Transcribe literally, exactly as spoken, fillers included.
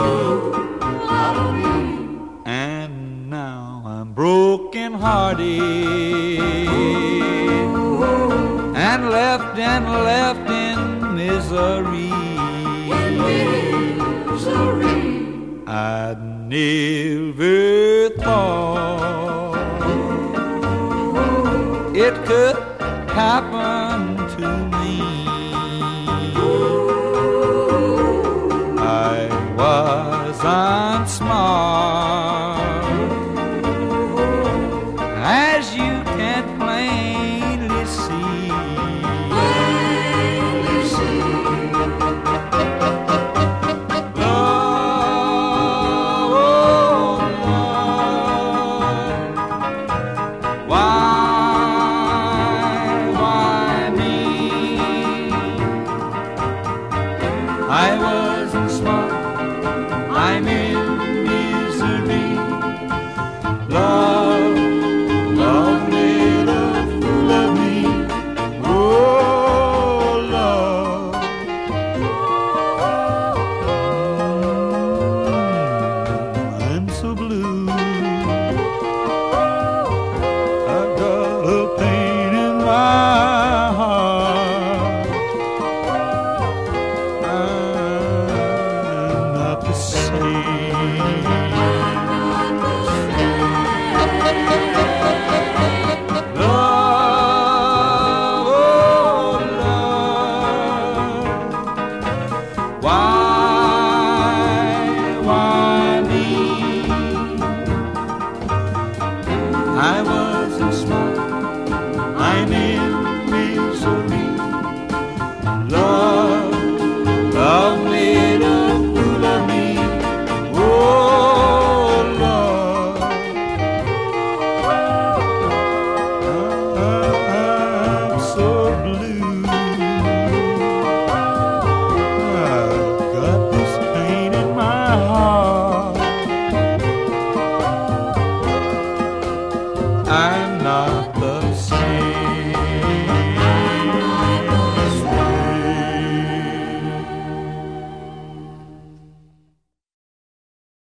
And now I'm broken hearted and left and left in misery. I'd never thought it could happen to me. I wasn't smart, as you can plainly see. Plainly see. Love, oh love, why, why me? I wasn't smart, I'm in misery. Love, love made a fool of me. Oh, love, I'm so blue. I've got a pain in my heart. I'm not the same. Love, oh love, why, why me? I wasn't smart, I'm in misery. Love, love made a fool of me. Oh, love, I'm so blue. I've got this pain in my heart. I'm not the